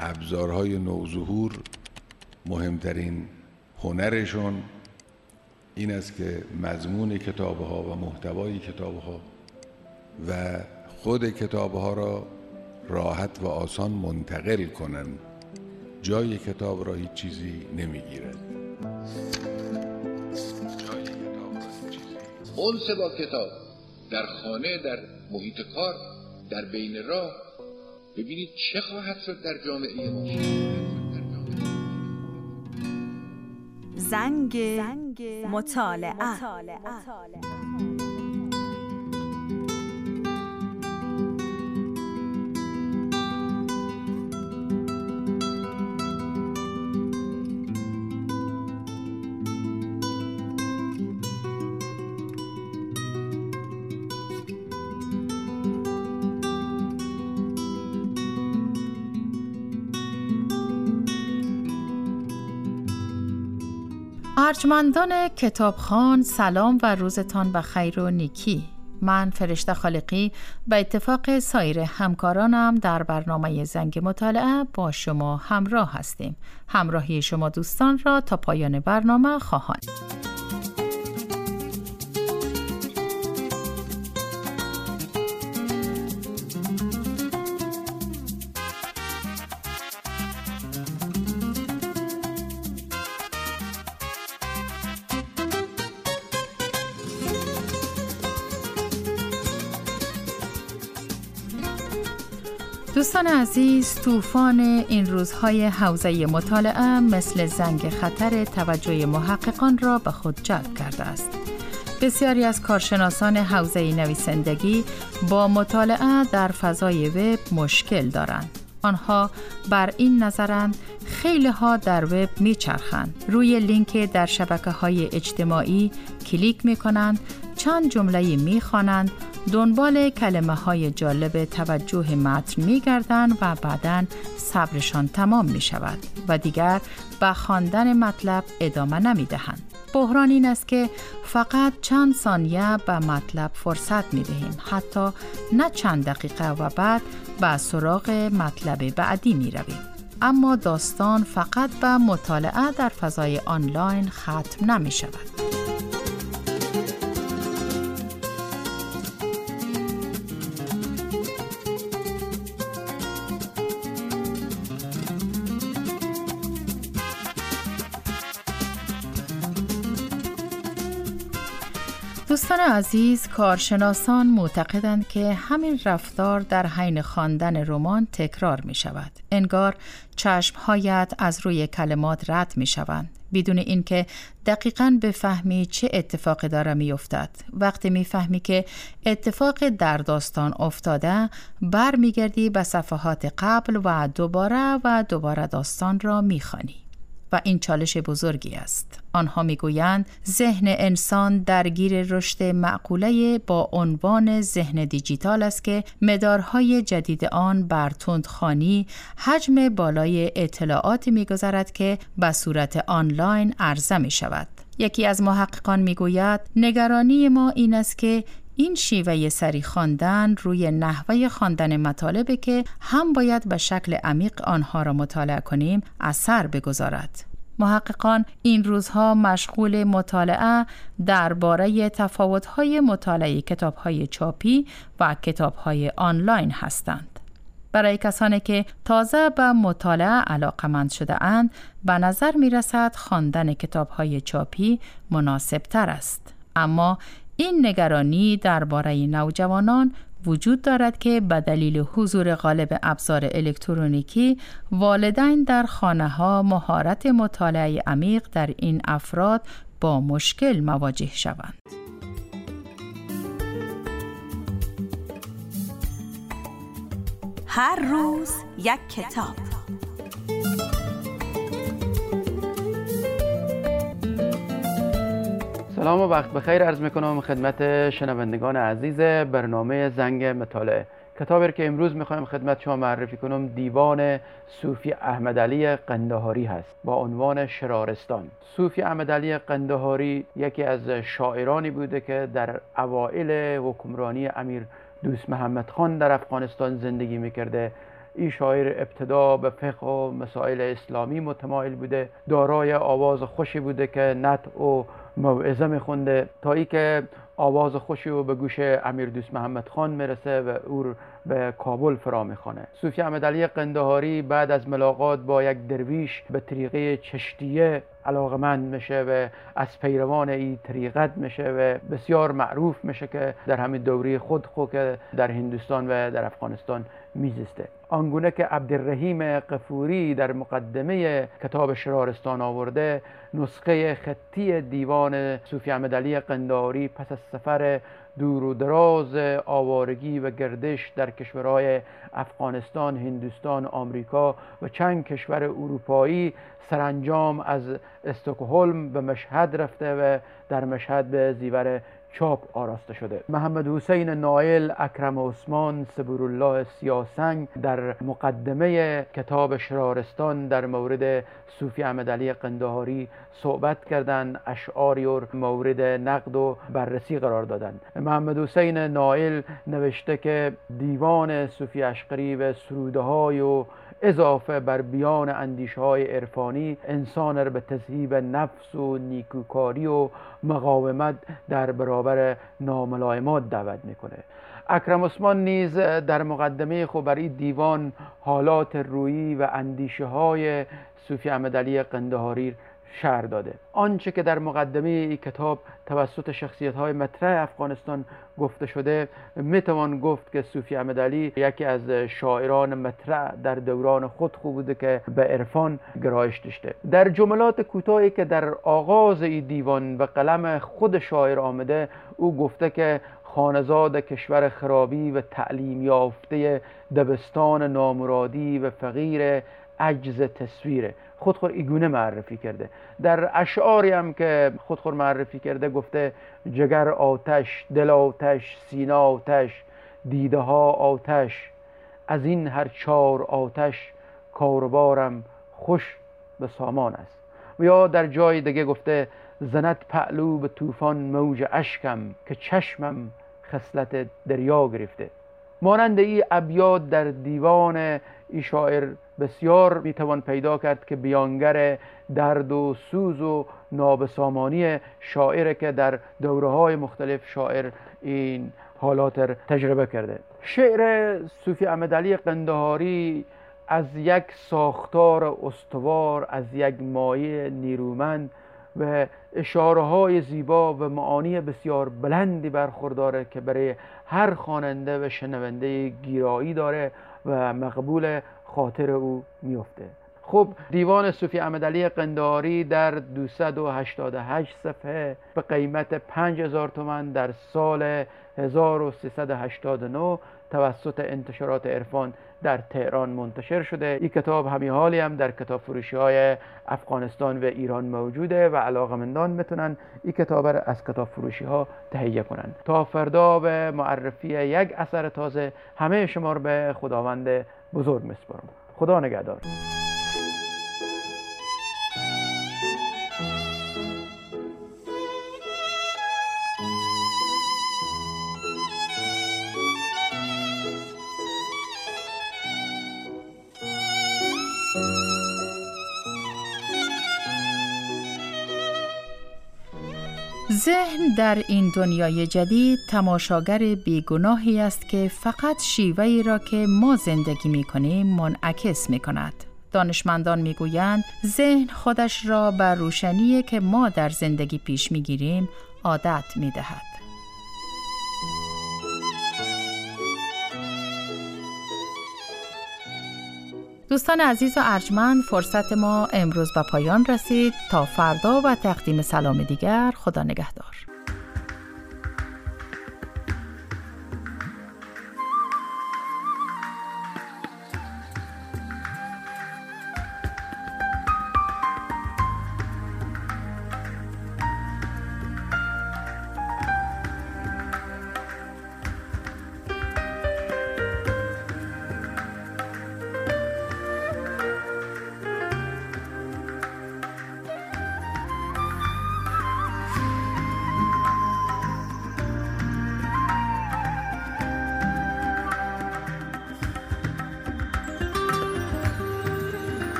ابزارهای نوظهور مهمترین هنرشون این است که مضمون کتاب‌ها و محتوای کتاب‌ها و خود کتاب‌ها را راحت و آسان منتقل کنند. جای کتاب را هیچ چیزی نمیگیرد. انس با کتاب در خانه، در محیط کار، در بین راه، ببینید چه خواهد شد در جامعه ما. زنگ مطالعه. ارجمندان کتابخوان، سلام و روزتان بخیر و نیکی. من فرشته خالقی به اتفاق سایر همکارانم در برنامه زنگ مطالعه با شما همراه هستیم. همراهی شما دوستان را تا پایان برنامه خواهان. دوستان عزیز، طوفان این روزهای حوزه مطالعه مثل زنگ خطر توجه محققان را به خود جلب کرده است. بسیاری از کارشناسان حوزه نویسندگی با مطالعه در فضای وب مشکل دارند. آنها بر این نظرند خیلی ها در وب میچرخند، روی لینک در شبکه‌های اجتماعی کلیک میکنند، چند جمله میخوانند، دنبال کلمه های جالب توجه متن میگردند و بعداً صبرشان تمام می شود و دیگر به خواندن مطلب ادامه نمی دهند. بحران این است که فقط چند ثانیه به مطلب فرصت می دهیم، حتی نه چند دقیقه، و بعد به سراغ مطلب بعدی می رویم. اما داستان فقط به مطالعه در فضای آنلاین ختم نمی شود. دوستان عزیز، کارشناسان معتقدند که همین رفتار در حین خواندن رمان تکرار می شود. انگار چشمهایت از روی کلمات رد می شوند بدون اینکه دقیقاً بفهمی چه اتفاقی داره می افتد. وقتی می فهمی که اتفاق در داستان افتاده، بر می گردی به صفحات قبل و دوباره داستان را می خوانی. و این چالش بزرگی است. آنها میگویند ذهن انسان درگیر رشد معقوله با عنوان ذهن دیجیتال است که مدارهای جدید آن بر تندخوانی حجم بالای اطلاعات میگذارد که به صورت آنلاین عرضه می شود. یکی از محققان میگوید نگرانی ما این است که این شیوه سری خواندن روی نحوه خواندن مطالبی که هم باید به شکل عمیق آنها را مطالعه کنیم اثر بگذارد. محققان این روزها مشغول مطالعه درباره تفاوت‌های مطالعه کتاب‌های چاپی و کتاب‌های آنلاین هستند. برای کسانی که تازه به مطالعه علاقه‌مند شده اند، به نظر می‌رسد خواندن کتاب‌های چاپی مناسب‌تر است. اما این نگرانی درباره نوجوانان وجود دارد که به دلیل حضور غالب ابزار الکترونیکی، والدین در خانه‌ها مهارت مطالعه عمیق در این افراد با مشکل مواجه شوند. هر روز یک کتاب. سلام و وقت بخیر عرض میکنم خدمت شنوندگان عزیز برنامه زنگ مطالعه. کتابی که امروز میخوایم خدمت شما معرفی کنم دیوان صوفی احمدعلی قندهاری هست با عنوان شرارستان. صوفی احمدعلی قندهاری یکی از شاعرانی بوده که در اوائل حکمرانی امیر دوست محمد خان در افغانستان زندگی میکرده. این شاعر ابتدا به فقه و مسائل اسلامی متمایل بوده، دارای آواز خوشی بوده که نطع و موعظه میخونده، تا ای که آواز خوشی و به گوش امیر دوست محمد خان میرسه و او به کابل فرا میخوانه. صوفی احمدعلی قندهاری بعد از ملاقات با یک درویش به طریقه چشتیه علاقمند میشه و از پیروان این طریقت میشه و بسیار معروف میشه که در همین دوره خود که در هندوستان و در افغانستان میزیسته. آنگونه که عبدالرحیم قفوری در مقدمه کتاب شرارستان آورده، نسخه خطی دیوان صوفی احمدعلی قندهاری پس از سفر دور و دراز آوارگی و گردش در کشورهای افغانستان، هندوستان، آمریکا و چند کشور اروپایی سرانجام از استکهلم به مشهد رفته و در مشهد به زیور چاپ آراسته شده. محمد حسین نایل، اکرم عثمان، صبورالله سیاسنگ در مقدمه کتاب شرارستان در مورد صوفی احمدعلی قندهاری صحبت کردند، اشعاری و مورد نقد و بررسی قرار دادند. محمد حسین نایل نوشته که دیوان صوفی اشقری و سروده‌های و اضافه بر بیان اندیشه‌های عرفانی انسان را به تذهیب نفس و نیکوکاری و مقاومت در برابر ناملایمات دعوت میکنه. اکرم عثمان نیز در مقدمه خود بر این دیوان حالات رویی و اندیشه های صوفی احمدعلی قندهاری شرح داده. آنچه که در مقدمه این کتاب توسط شخصیت های مطرح افغانستان گفته شده، میتوان گفت که صوفی احمدعلی یکی از شاعران مطرح در دوران خود بوده که به عرفان گرایش داشته. در جملات کوتاهی که در آغاز این دیوان به قلم خود شاعر آمده، او گفته که خانزاد کشور خرابی و تعلیم یافته دبستان نامرادی و فقیر عجز تصویره. خودخور ایگونه معرفی کرده. در اشعاری هم که خودخور معرفی کرده گفته جگر آتش، دل آتش، سینه آتش، دیده ها آتش، از این هر چار آتش کاربارم خوش به سامان است. و یا در جای دیگه گفته زند پهلو به طوفان موج اشکم که چشمم خصلت دریا گرفته. مانند این ابیات در دیوان این شاعر بسیار میتوان پیدا کرد که بیانگر درد و سوز و نابسامانی شاعر که در دوره‌های مختلف شاعر این حالات تجربه کرده. شعر صوفی احمدعلی قندهاری از یک ساختار استوار، از یک مایه نیرومند و اشاره‌های زیبا و معانی بسیار بلندی برخورداره که برای هر خواننده و شنونده گیرایی داره و مقبول خاطر او میفته. خب دیوان صوفی احمدعلی قندهاری در 288 صفحه به قیمت 5000 تومان در سال 1389 توسط انتشارات عرفان در تهران منتشر شده. این کتاب همین حالی هم در کتاب فروشی های افغانستان و ایران موجوده و علاقمندان میتونن این کتاب را از کتاب فروشی ها تهیه کنن. تا فردا به معرفی یک اثر تازه همه شما رو به خداوند بزرگ میسپارم. خدا نگهدار. ذهن در این دنیای جدید تماشاگر بیگناهی است که فقط شیوهی را که ما زندگی می کنیم منعکس می کند. دانشمندان می گویند ذهن خودش را بر روشنی که ما در زندگی پیش می گیریم عادت می دهد. دوستان عزیز و ارجمند، فرصت ما امروز به پایان رسید. تا فردا و تقدیم سلام دیگر، خدا نگهدار.